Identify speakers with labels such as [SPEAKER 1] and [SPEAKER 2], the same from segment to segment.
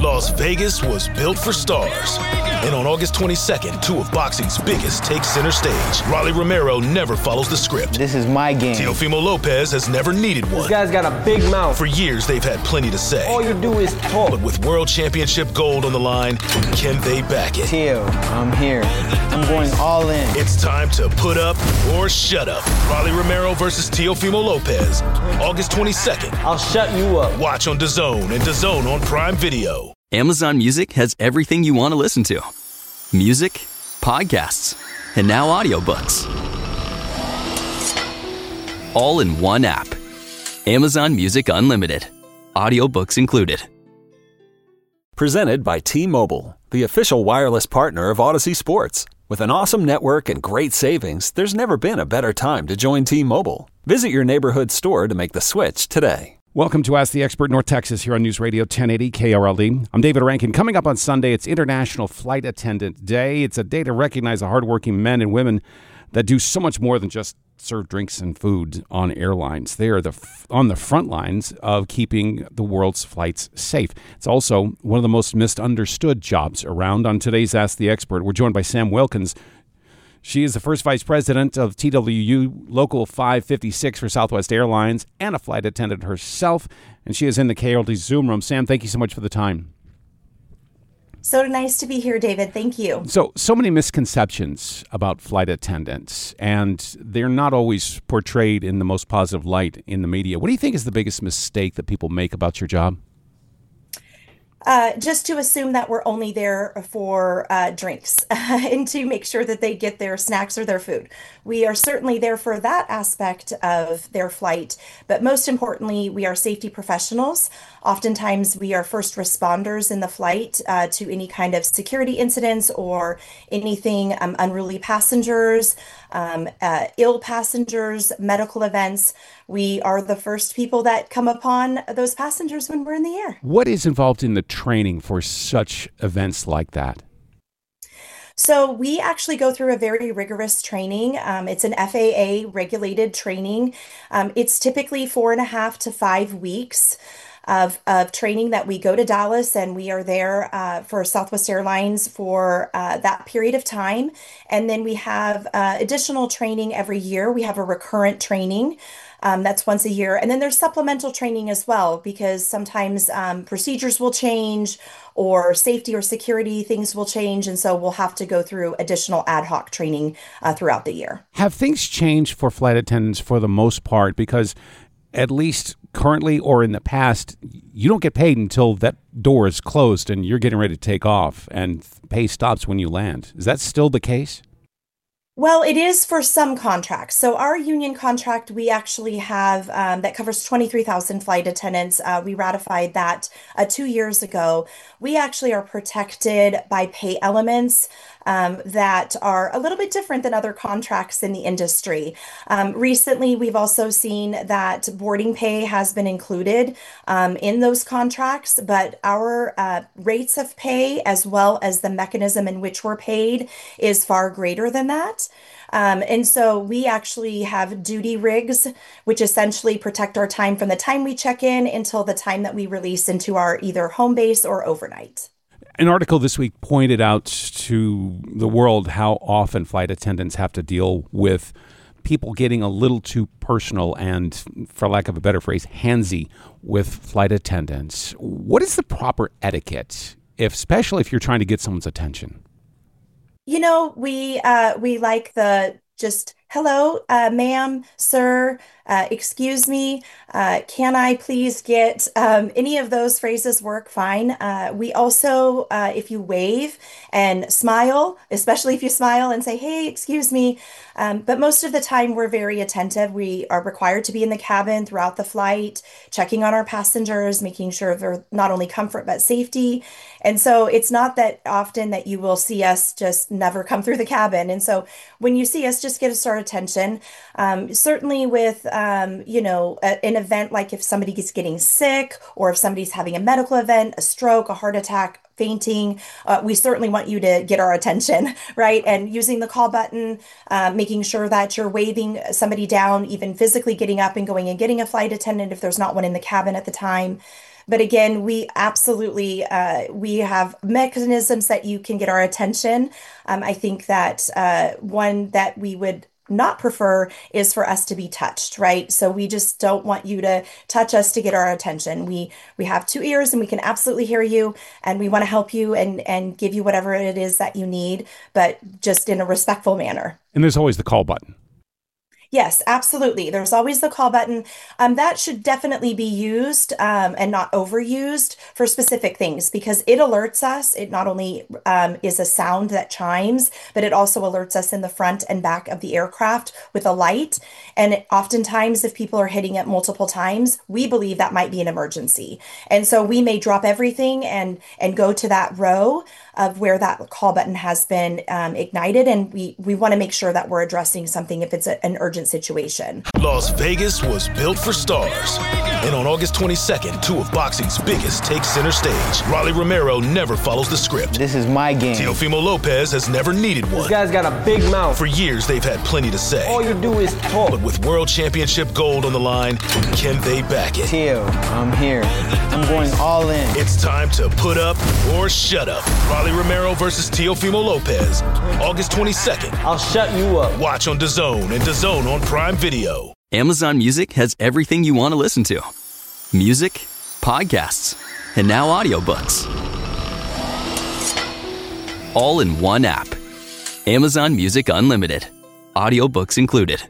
[SPEAKER 1] Las Vegas was built for stars. And on August 22nd, two of boxing's biggest take center stage. Rolly Romero never follows the script.
[SPEAKER 2] This is my game.
[SPEAKER 1] Teofimo Lopez has never needed one.
[SPEAKER 3] This guy's got a big mouth.
[SPEAKER 1] For years, they've had plenty to say.
[SPEAKER 3] All you do is talk.
[SPEAKER 1] But with World Championship gold on the line, can they back it?
[SPEAKER 2] Teo, I'm here. I'm going all in.
[SPEAKER 1] It's time to put up or shut up. Rolly Romero versus Teofimo Lopez, August 22nd.
[SPEAKER 3] I'll shut you up.
[SPEAKER 1] Watch on DAZN and DAZN on Prime Video.
[SPEAKER 4] Amazon Music has everything you want to listen to. Music, podcasts, and now audiobooks. All in one app. Amazon Music Unlimited. Audiobooks included.
[SPEAKER 5] Presented by T-Mobile, the official wireless partner of Odyssey Sports. With an awesome network and great savings, there's never been a better time to join T-Mobile. Visit your neighborhood store to make the switch today.
[SPEAKER 6] Welcome to Ask the Expert, North Texas, here on News Radio 1080 KRLD. I'm David Rankin. Coming up on Sunday, it's International Flight Attendant Day. It's a day to recognize the hardworking men and women that do so much more than just serve drinks and food on airlines. They are on the front lines of keeping the world's flights safe. It's also one of the most misunderstood jobs around. On today's Ask the Expert, we're joined by Sam Wilkins. She is the first vice president of TWU Local 556 for Southwest Airlines and a flight attendant herself, and she is in the KRLD Zoom room. Sam, thank you so much for the time.
[SPEAKER 7] So nice to be here, David. Thank you.
[SPEAKER 6] So many misconceptions about flight attendants, and they're not always portrayed in the most positive light in the media. What do you think is the biggest mistake that people make about your job?
[SPEAKER 7] Just to assume that we're only there for drinks and to make sure that they get their snacks or their food. We are certainly there for that aspect of their flight, but most importantly, we are safety professionals. Oftentimes, we are first responders in the flight to any kind of security incidents or anything unruly passengers, ill passengers, medical events. We are the first people that come upon those passengers when we're in the air.
[SPEAKER 6] What is involved in the training for such events like that?
[SPEAKER 7] So we actually go through a very rigorous training. It's an FAA regulated training. It's typically 4.5 to 5 weeks of training that we go to Dallas, and we are there for Southwest Airlines for that period of time. And then we have additional training every year. We have a recurrent training. That's once a year. And then there's supplemental training as well, because sometimes procedures will change or safety or security things will change. And so we'll have to go through additional ad hoc training throughout the year.
[SPEAKER 6] Have things changed for flight attendants for the most part? Because at least currently or in the past, you don't get paid until that door is closed and you're getting ready to take off, and pay stops when you land. Is that still the case?
[SPEAKER 7] Well, it is for some contracts. So our union contract, we actually have that covers 23,000 flight attendants. We ratified that 2 years ago. We actually are protected by pay elements that are a little bit different than other contracts in the industry. Recently, we've also seen that boarding pay has been included in those contracts, but our rates of pay, as well as the mechanism in which we're paid, is far greater than that. And so we actually have duty rigs, which essentially protect our time from the time we check in until the time that we release into our either home base or overnight.
[SPEAKER 6] An article this week pointed out to the world how often flight attendants have to deal with people getting a little too personal and, for lack of a better phrase, handsy with flight attendants. What is the proper etiquette, especially if you're trying to get someone's attention?
[SPEAKER 7] You know, we like the just, hello, ma'am, sir, excuse me, can I please get, any of those phrases work fine. We also, if you wave and smile, especially if you smile and say, hey, excuse me, but most of the time we're very attentive. We are required to be in the cabin throughout the flight, checking on our passengers, making sure they're not only comfort but safety. And so it's not that often that you will see us just never come through the cabin. And so when you see us, just get us our attention. Certainly with, an event like if somebody is getting sick or if somebody's having a medical event, a stroke, a heart attack, fainting, we certainly want you to get our attention, right? And using the call button, making sure that you're waving somebody down, even physically getting up and going and getting a flight attendant if there's not one in the cabin at the time. But again, we absolutely we have mechanisms that you can get our attention. I think that one that we would not prefer is for us to be touched, right? So we just don't want you to touch us to get our attention. We have two ears and we can absolutely hear you, and we want to help you and give you whatever it is that you need, but just in a respectful manner.
[SPEAKER 6] And there's always the call button.
[SPEAKER 7] Yes, absolutely. There's always the call button. That should definitely be used and not overused for specific things because it alerts us. It not only is a sound that chimes, but it also alerts us in the front and back of the aircraft with a light. And oftentimes, if people are hitting it multiple times, we believe that might be an emergency. And so we may drop everything and go to that row of where that call button has been ignited. And we want to make sure that we're addressing something if it's an urgent situation.
[SPEAKER 1] Las Vegas was built for stars. And on August 22nd, two of boxing's biggest take center stage. Rolly Romero never follows the script.
[SPEAKER 2] This is my game.
[SPEAKER 1] Teofimo Lopez has never needed one.
[SPEAKER 3] This guy's got a big mouth.
[SPEAKER 1] For years, they've had plenty to say.
[SPEAKER 3] All you do is talk.
[SPEAKER 1] But with World Championship gold on the line, can they back it?
[SPEAKER 2] Teo, I'm here. I'm going all in.
[SPEAKER 1] It's time to put up or shut up. Rolly Romero versus Teofimo Lopez. August 22nd.
[SPEAKER 3] I'll shut you up.
[SPEAKER 1] Watch on DAZN and DAZN on Prime Video.
[SPEAKER 4] Amazon Music has everything you want to listen to. Music, podcasts, and now audiobooks. All in one app. Amazon Music Unlimited. Audiobooks included.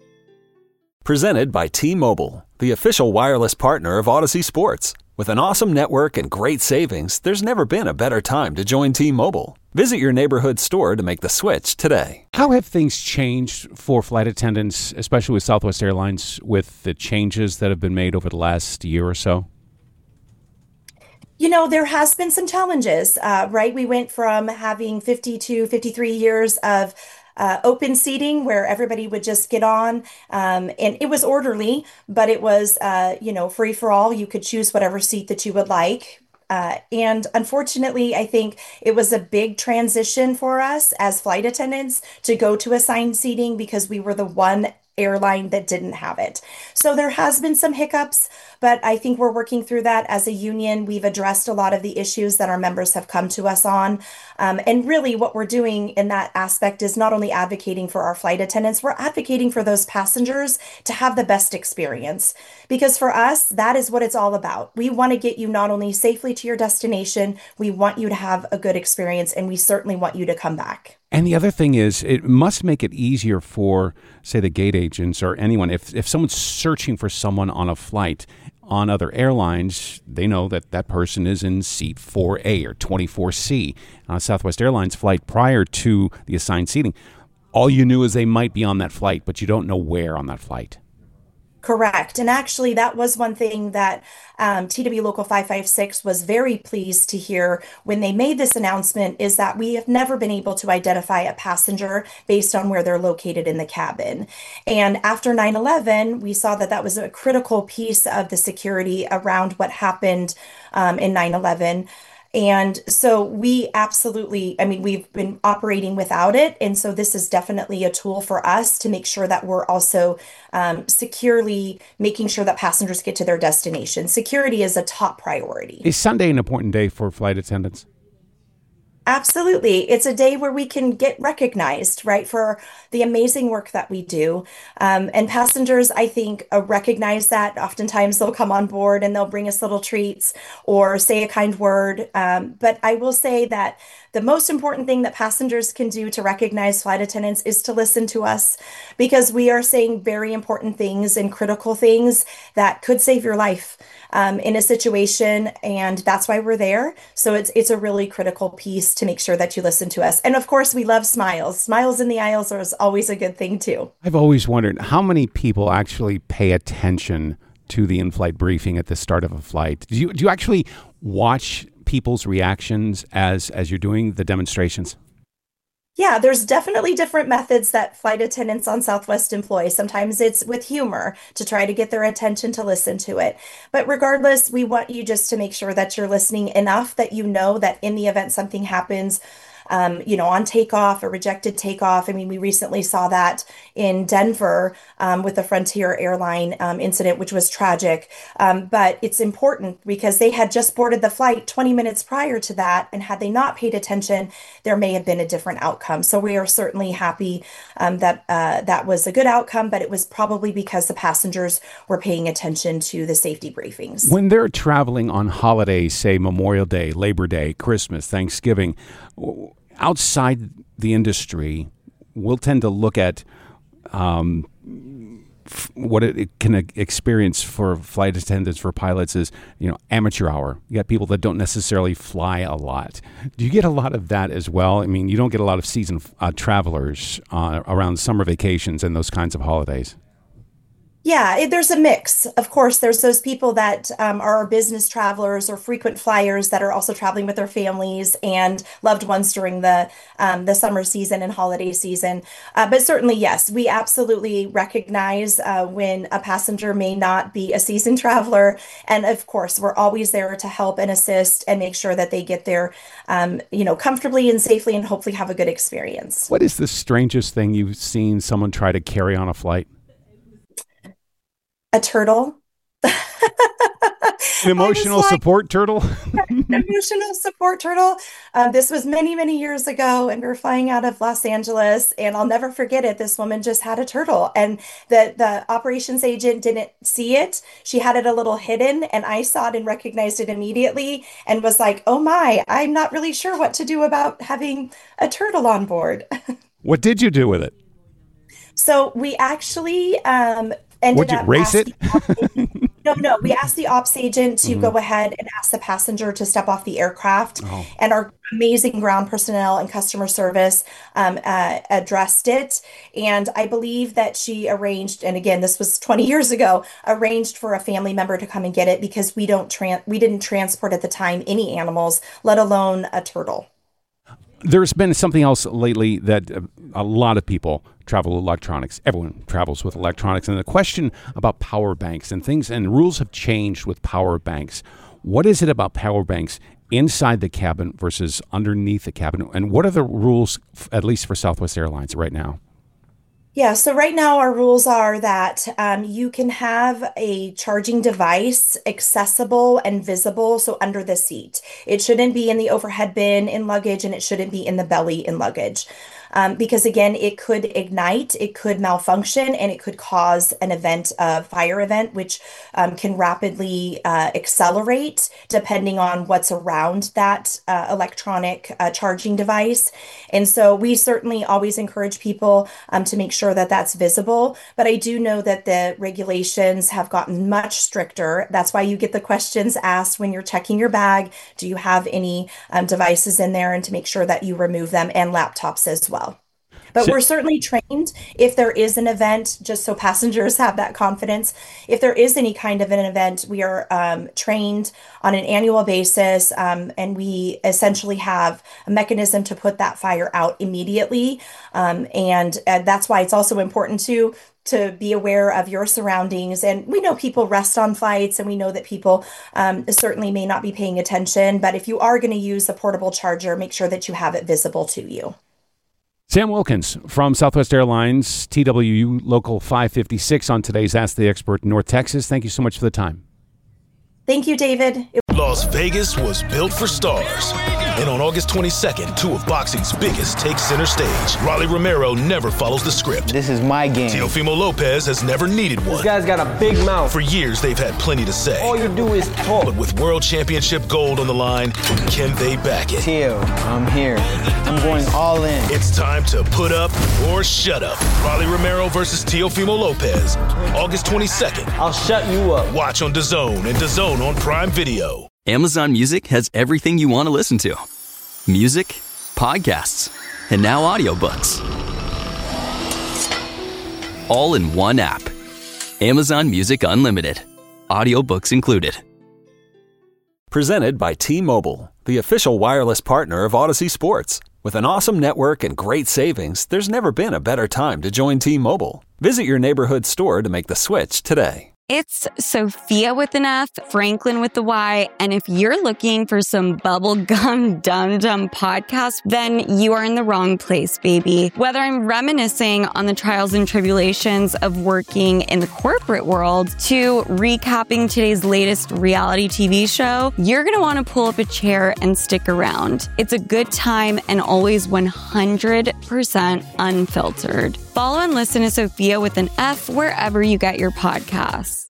[SPEAKER 5] Presented by T-Mobile, the official wireless partner of Odyssey Sports. With an awesome network and great savings, there's never been a better time to join T-Mobile. Visit your neighborhood store to make the switch today.
[SPEAKER 6] How have things changed for flight attendants, especially with Southwest Airlines, with the changes that have been made over the last year or so?
[SPEAKER 7] You know, there has been some challenges, right? We went from having 52, 53 years of open seating where everybody would just get on. And it was orderly, but it was, free for all. You could choose whatever seat that you would like. And unfortunately, I think it was a big transition for us as flight attendants to go to assigned seating because we were the one airline that didn't have it. So there has been some hiccups, but I think we're working through that as a union. We've addressed a lot of the issues that our members have come to us on. And really what we're doing in that aspect is not only advocating for our flight attendants, we're advocating for those passengers to have the best experience. Because for us, that is what it's all about. We want to get you not only safely to your destination, we want you to have a good experience, and we certainly want you to come back.
[SPEAKER 6] And the other thing is, it must make it easier for, say, the gate agents or anyone. If someone's searching for someone on a flight on other airlines, they know that that person is in seat 4A or 24C. On a Southwest Airlines flight prior to the assigned seating, all you knew is they might be on that flight, but you don't know where on that flight.
[SPEAKER 7] Correct. And actually, that was one thing that TW Local 556 was very pleased to hear when they made this announcement, is that we have never been able to identify a passenger based on where they're located in the cabin. And after 9/11, we saw that that was a critical piece of the security around what happened in 9/11. And so we absolutely, we've been operating without it. And so this is definitely a tool for us to make sure that we're also securely making sure that passengers get to their destination. Security is a top priority.
[SPEAKER 6] Is Sunday an important day for flight attendants?
[SPEAKER 7] Absolutely. It's a day where we can get recognized, right, for the amazing work that we do. And passengers, I think, recognize that. Oftentimes they'll come on board and they'll bring us little treats or say a kind word. But I will say that the most important thing that passengers can do to recognize flight attendants is to listen to us, because we are saying very important things and critical things that could save your life in a situation. And that's why we're there. So it's a really critical piece to make sure that you listen to us. And of course, we love smiles. Smiles in the aisles is always a good thing too.
[SPEAKER 6] I've always wondered how many people actually pay attention to the in-flight briefing at the start of a flight. Do you actually watch people's reactions as you're doing the demonstrations?
[SPEAKER 7] Yeah, there's definitely different methods that flight attendants on Southwest employ. Sometimes it's with humor to try to get their attention to listen to it. But regardless, we want you just to make sure that you're listening enough that you know that in the event something happens, on takeoff, a rejected takeoff. I mean, we recently saw that in Denver with the Frontier airline incident, which was tragic. But it's important because they had just boarded the flight 20 minutes prior to that. And had they not paid attention, there may have been a different outcome. So we are certainly happy that that was a good outcome, but it was probably because the passengers were paying attention to the safety briefings.
[SPEAKER 6] When they're traveling on holidays, say Memorial Day, Labor Day, Christmas, Thanksgiving, outside the industry, we'll tend to look at what it can experience for flight attendants, for pilots is, amateur hour. You got people that don't necessarily fly a lot. Do you get a lot of that as well? I mean, you don't get a lot of seasoned travelers around summer vacations and those kinds of holidays.
[SPEAKER 7] Yeah, there's a mix. Of course, there's those people that are business travelers or frequent flyers that are also traveling with their families and loved ones during the summer season and holiday season. But certainly, yes, we absolutely recognize when a passenger may not be a seasoned traveler. And of course, we're always there to help and assist and make sure that they get there, comfortably and safely and hopefully have a good experience.
[SPEAKER 6] What is the strangest thing you've seen someone try to carry on a flight?
[SPEAKER 7] A turtle.
[SPEAKER 6] An emotional support turtle?
[SPEAKER 7] An emotional support turtle. This was many, many years ago, and we were flying out of Los Angeles, and I'll never forget it. This woman just had a turtle, and the operations agent didn't see it. She had it a little hidden, and I saw it and recognized it immediately and was like, oh my, I'm not really sure what to do about having a turtle on board.
[SPEAKER 6] What did you do with it?
[SPEAKER 7] So we actually
[SPEAKER 6] would you race it?
[SPEAKER 7] No. We asked the ops agent to go ahead and ask the passenger to step off the aircraft. Oh. And our amazing ground personnel and customer service addressed it. And I believe that she arranged, and again, this was 20 years ago, arranged for a family member to come and get it because we didn't transport at the time any animals, let alone a turtle.
[SPEAKER 6] There's been something else lately that a lot of people travel with electronics. Everyone travels with electronics. And the question about power banks and things and rules have changed with power banks. What is it about power banks inside the cabin versus underneath the cabin? And what are the rules, at least for Southwest Airlines right now?
[SPEAKER 7] Yeah, so right now our rules are that you can have a charging device accessible and visible, so under the seat. It shouldn't be in the overhead bin in luggage, and it shouldn't be in the belly in luggage. Because again, it could ignite, it could malfunction, and it could cause an event, a fire event, which can rapidly accelerate depending on what's around that electronic charging device. And so we certainly always encourage people to make sure that that's visible. But I do know that the regulations have gotten much stricter. That's why you get the questions asked when you're checking your bag. Do you have any devices in there? And to make sure that you remove them, and laptops as well. But we're certainly trained if there is an event, just so passengers have that confidence. If there is any kind of an event, we are trained on an annual basis, and we essentially have a mechanism to put that fire out immediately. And that's why it's also important to be aware of your surroundings. And we know people rest on flights, and we know that people certainly may not be paying attention. But if you are going to use a portable charger, make sure that you have it visible to you.
[SPEAKER 6] Sam Wilkins from Southwest Airlines, TWU Local 556 on today's Ask the Expert in North Texas. Thank you so much for the time.
[SPEAKER 7] Thank you, David.
[SPEAKER 1] Las Vegas was built for stars. And on August 22nd, two of boxing's biggest take center stage. Rolly Romero never follows the script.
[SPEAKER 2] This is my game.
[SPEAKER 1] Teofimo Lopez has never needed one.
[SPEAKER 3] This guy's got a big mouth.
[SPEAKER 1] For years, they've had plenty to say.
[SPEAKER 3] All you do is talk.
[SPEAKER 1] But with World Championship gold on the line, can they back it?
[SPEAKER 2] Teo, I'm here. I'm going all in.
[SPEAKER 1] It's time to put up or shut up. Rolly Romero versus Teofimo Lopez. August 22nd.
[SPEAKER 3] I'll shut you up.
[SPEAKER 1] Watch on DAZN and DAZN on Prime Video.
[SPEAKER 4] Amazon Music has everything you want to listen to. Music, podcasts, and now audiobooks. All in one app. Amazon Music Unlimited. Audiobooks included.
[SPEAKER 5] Presented by T-Mobile, the official wireless partner of Odyssey Sports. With an awesome network and great savings, there's never been a better time to join T-Mobile. Visit your neighborhood store to make the switch today.
[SPEAKER 8] It's Sophia with an F, Franklin with the Y, and if you're looking for some bubblegum dum-dum podcast, then you are in the wrong place, baby. Whether I'm reminiscing on the trials and tribulations of working in the corporate world to recapping today's latest reality TV show, you're going to want to pull up a chair and stick around. It's a good time and always 100% unfiltered. Follow and listen to Sophia with an F wherever you get your podcasts.